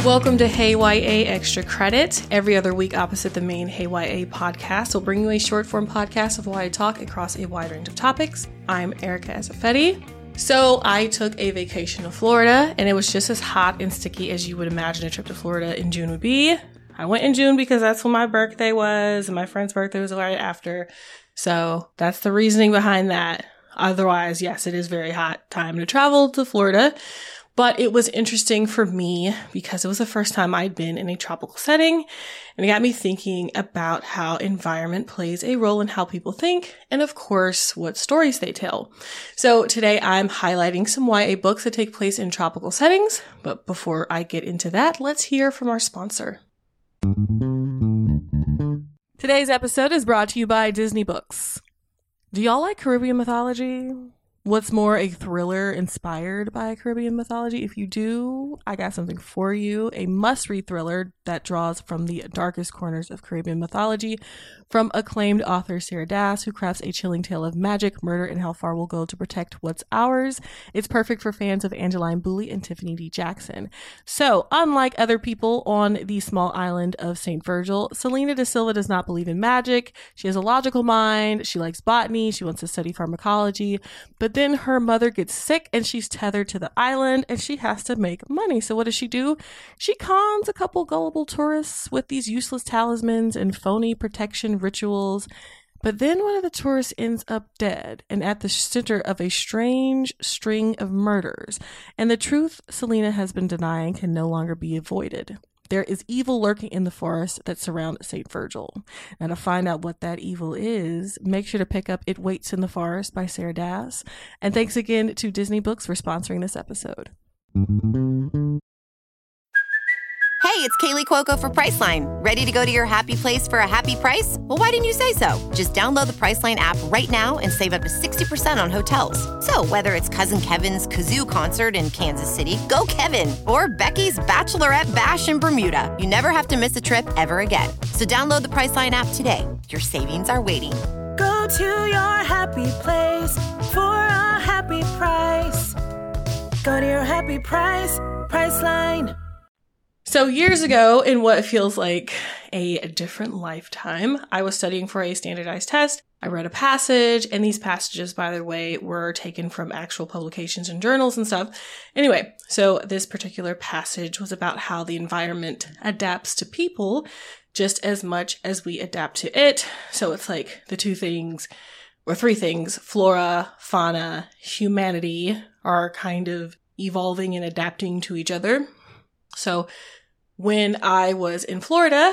Welcome to Hey YA Extra Credit. Every other week opposite the main Hey YA podcast, we'll bring you a short-form podcast of YA talk across a wide range of topics. I'm Erica Azafetti. So I took a vacation to Florida, and it was just as hot and sticky as you would imagine a trip to Florida in June would be. I went in June because that's when my birthday was, and my friend's birthday was right after. So that's the reasoning behind that. Otherwise, yes, it is very hot time to travel to Florida. But it was interesting for me because it was the first time I'd been in a tropical setting, and it got me thinking about how environment plays a role in how people think, and of course, what stories they tell. So today I'm highlighting some YA books that take place in tropical settings, but before I get into that, let's hear from our sponsor. Today's episode is brought to you by Disney Books. Do y'all like Caribbean mythology? What's more, a thriller inspired by Caribbean mythology? If you do, I got something for you. A must-read thriller that draws from the darkest corners of Caribbean mythology from acclaimed author Sarah Dass, who crafts a chilling tale of magic, murder, and how far we'll go to protect what's ours. It's perfect for fans of Angeline Boulley and Tiffany D. Jackson. So, unlike other people on the small island of St. Virgil, Selena da Silva does not believe in magic. She has a logical mind. She likes botany. She wants to study pharmacology. But then her mother gets sick and she's tethered to the island and she has to make money. So what does she do? She cons a couple gullible tourists with these useless talismans and phony protection rituals. But then one of the tourists ends up dead and at the center of a strange string of murders. And the truth Selena has been denying can no longer be avoided. There is evil lurking in the forest that surround St. Virgil. Now, to find out what that evil is, make sure to pick up It Waits in the Forest by Sarah Dass. And thanks again to Disney Books for sponsoring this episode. Hey, it's Kaylee Cuoco for Priceline. Ready to go to your happy place for a happy price? Well, why didn't you say so? Just download the Priceline app right now and save up to 60% on hotels. So whether it's Cousin Kevin's Kazoo Concert in Kansas City, go Kevin, or Becky's Bachelorette Bash in Bermuda, you never have to miss a trip ever again. So download the Priceline app today. Your savings are waiting. Go to your happy place for a happy price. Go to your happy price, Priceline. So years ago, in what feels like a different lifetime, I was studying for a standardized test. I read a passage, and these passages, by the way, were taken from actual publications and journals and stuff. Anyway, so this particular passage was about how the environment adapts to people just as much as we adapt to it. So it's like the two things, or three things, flora, fauna, humanity are kind of evolving and adapting to each other. So when I was in Florida,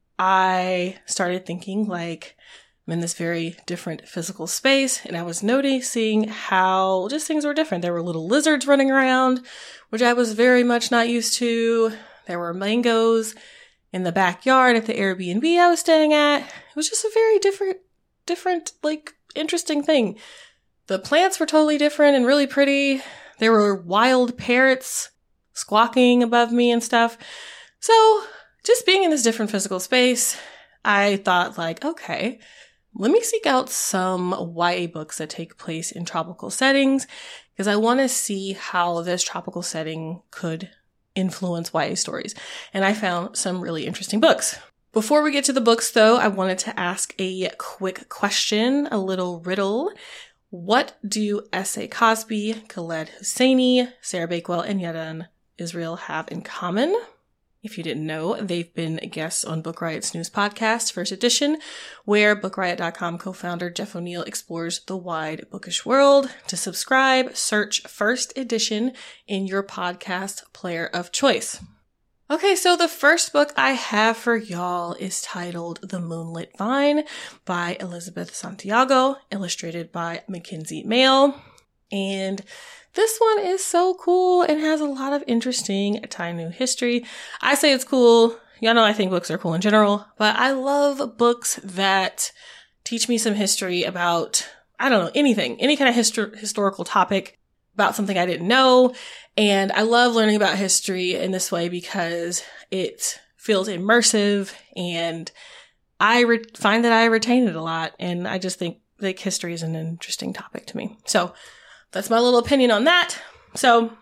I started thinking like I'm in this very different physical space, and I was noticing how just things were different. There were little lizards running around, which I was very much not used to. There were mangoes in the backyard at the Airbnb I was staying at. It was just a very different, like, interesting thing. The plants were totally different and really pretty. There were wild parrots squawking above me and stuff. So just being in this different physical space, I thought like, okay, let me seek out some YA books that take place in tropical settings because I want to see how this tropical setting could influence YA stories. And I found some really interesting books. Before we get to the books though, I wanted to ask a quick question, a little riddle. What do S.A. Cosby, Khaled Hosseini, Sarah Bakewell, and Yadan Israel have in common? If you didn't know, they've been guests on Book Riot's news podcast, First Edition, where BookRiot.com co-founder Jeff O'Neill explores the wide bookish world. To subscribe, search First Edition in your podcast player of choice. Okay, so the first book I have for y'all is titled The Moonlit Vine by Elizabeth Santiago, illustrated by Mackenzie Mail. And this one is so cool and has a lot of interesting Taino history. I say it's cool. Y'all know I think books are cool in general, but I love books that teach me some history about, I don't know, anything, any kind of historical topic about something I didn't know. And I love learning about history in this way because it feels immersive and I find that I retain it a lot. And I just think like history is an interesting topic to me. So that's my little opinion on that. So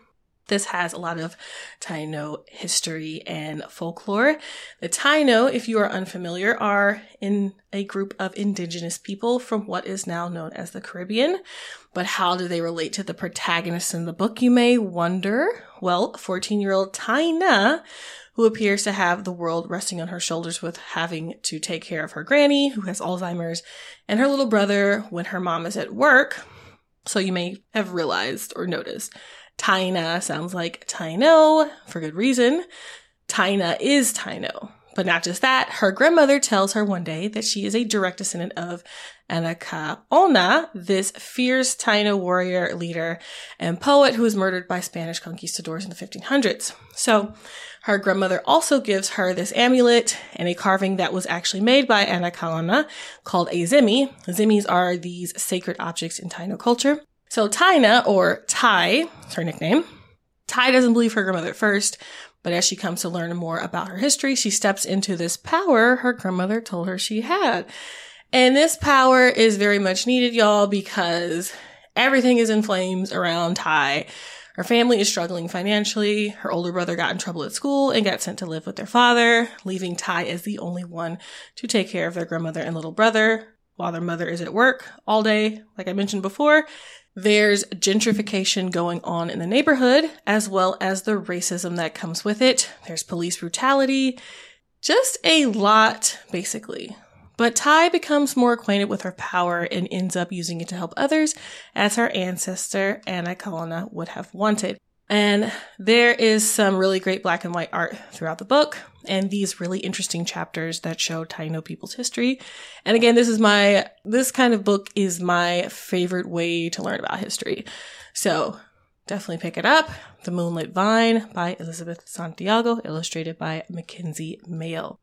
This has a lot of Taino history and folklore. The Taino, if you are unfamiliar, are in a group of indigenous people from what is now known as the Caribbean. But how do they relate to the protagonists in the book, you may wonder? Well, 14-year-old Taina, who appears to have the world resting on her shoulders with having to take care of her granny, who has Alzheimer's, and her little brother when her mom is at work. So you may have realized or noticed, Taina sounds like Taino for good reason. Taina is Taino. But not just that, her grandmother tells her one day that she is a direct descendant of Anacaona, this fierce Taino warrior leader and poet who was murdered by Spanish conquistadors in the 1500s. So her grandmother also gives her this amulet and a carving that was actually made by Anacaona called a zimi. Zimis are these sacred objects in Taino culture. So Taina, or Tai, is her nickname. Tai doesn't believe her grandmother at first, but as she comes to learn more about her history, she steps into this power her grandmother told her she had. And this power is very much needed, y'all, because everything is in flames around Tai. Her family is struggling financially. Her older brother got in trouble at school and got sent to live with their father, leaving Tai as the only one to take care of their grandmother and little brother while their mother is at work all day, like I mentioned before. There's gentrification going on in the neighborhood, as well as the racism that comes with it. There's police brutality, just a lot, basically. But Tai becomes more acquainted with her power and ends up using it to help others, as her ancestor, Anacaona, would have wanted. And there is some really great black and white art throughout the book, and these really interesting chapters that show Taino people's history. And again, this kind of book is my favorite way to learn about history. So definitely pick it up. The Moonlit Vine by Elizabeth Santiago, illustrated by Mackenzie Mayo.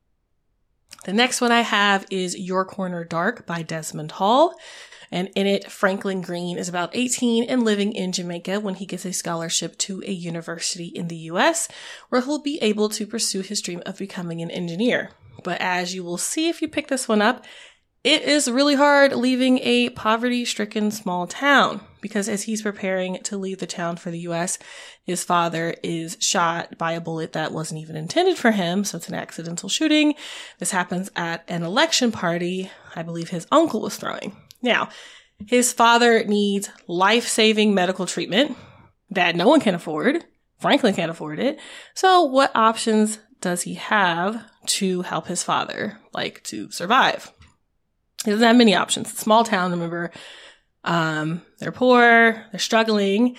The next one I have is Your Corner Dark by Desmond Hall. And in it, Franklin Green is about 18 and living in Jamaica when he gets a scholarship to a university in the US, where he'll be able to pursue his dream of becoming an engineer. But as you will see if you pick this one up, it is really hard leaving a poverty-stricken small town, because as he's preparing to leave the town for the US, his father is shot by a bullet that wasn't even intended for him, so it's an accidental shooting. This happens at an election party I believe his uncle was throwing. Now, his father needs life-saving medical treatment that no one can afford. Franklin can't afford it. So what options does he have to help his father, like to survive? He doesn't have many options. It's a small town, remember. They're poor, they're struggling.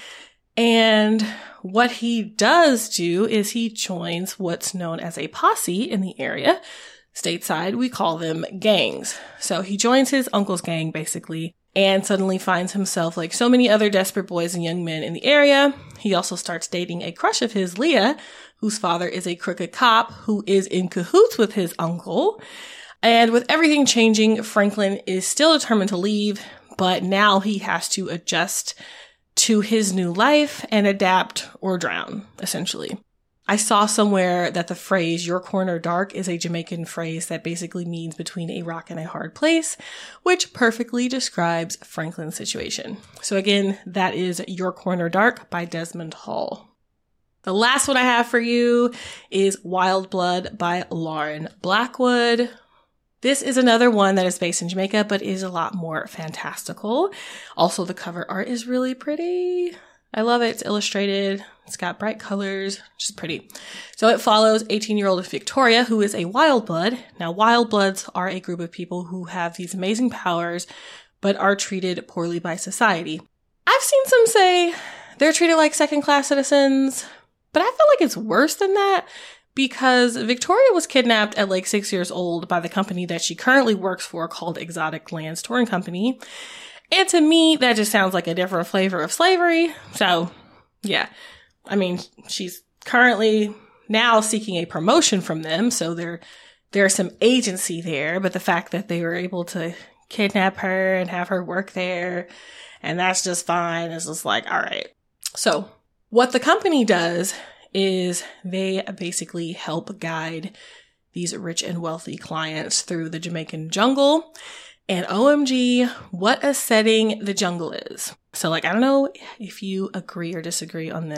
And what he does do is he joins what's known as a posse in the area. Stateside, we call them gangs. So he joins his uncle's gang, basically, and suddenly finds himself like so many other desperate boys and young men in the area. He also starts dating a crush of his, Leah, whose father is a crooked cop who is in cahoots with his uncle. And with everything changing, Franklin is still determined to leave, but now he has to adjust to his new life and adapt or drown, essentially. I saw somewhere that the phrase, your corner dark, is a Jamaican phrase that basically means between a rock and a hard place, which perfectly describes Franklin's situation. So again, that is Your Corner Dark by Desmond Hall. The last one I have for you is Wild Blood by Lauren Blackwood. This is another one that is based in Jamaica, but is a lot more fantastical. Also, the cover art is really pretty. I love it. It's illustrated. It's got bright colors, just pretty. So it follows 18-year-old Victoria, who is a wild blood. Now, wild bloods are a group of people who have these amazing powers, but are treated poorly by society. I've seen some say they're treated like second-class citizens, but I feel like it's worse than that, because Victoria was kidnapped at like 6 years old by the company that she currently works for called Exotic Lands Touring Company. And to me, that just sounds like a different flavor of slavery. So, yeah. I mean, she's currently now seeking a promotion from them, so there's some agency there. But the fact that they were able to kidnap her and have her work there, and that's just fine, is just like, all right. So, what the company does is they basically help guide these rich and wealthy clients through the Jamaican jungle. And OMG, what a setting the jungle is. So like, I don't know if you agree or disagree on this, but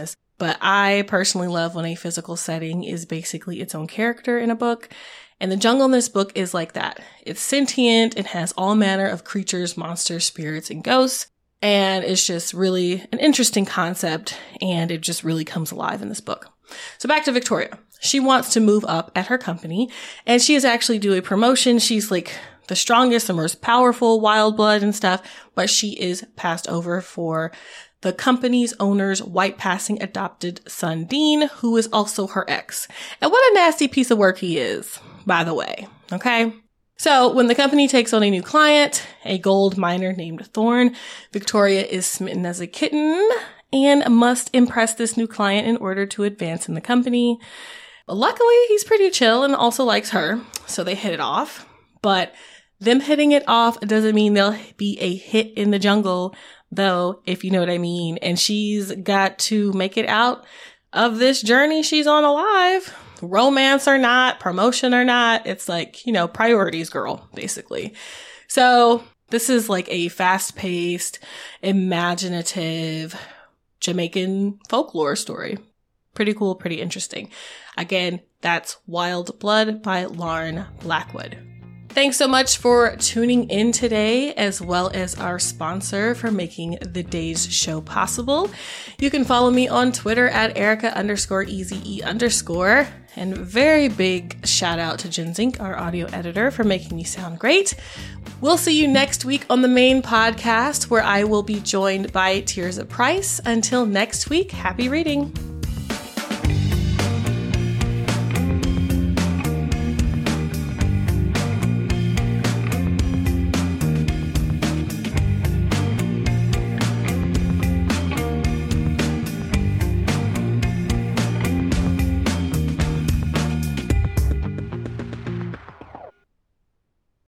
But I personally love when a physical setting is basically its own character in a book. And the jungle in this book is like that. It's sentient. It has all manner of creatures, monsters, spirits, and ghosts. And it's just really an interesting concept. And it just really comes alive in this book. So back to Victoria. She wants to move up at her company. And she is actually due a promotion. She's like the strongest and most powerful wild blood and stuff. But she is passed over for the company's owner's white passing adopted son, Dean, who is also her ex. And what a nasty piece of work he is, by the way. Okay. So when the company takes on a new client, a gold miner named Thorn, Victoria is smitten as a kitten and must impress this new client in order to advance in the company. But luckily, he's pretty chill and also likes her. So they hit it off. But them hitting it off doesn't mean they'll be a hit in the jungle, though, if you know what I mean. And she's got to make it out of this journey she's on alive. Romance or not, promotion or not. It's like, priorities, girl, basically. So this is like a fast-paced, imaginative Jamaican folklore story. Pretty cool, pretty interesting. Again, that's Wild Blood by Lauren Blackwood. Thanks so much for tuning in today, as well as our sponsor for making the day's show possible. You can follow me on Twitter at Erica_EZE_. And very big shout out to Jen Zink, our audio editor, for making me sound great. We'll see you next week on the main podcast, where I will be joined by Tirzah Price. Until next week, happy reading.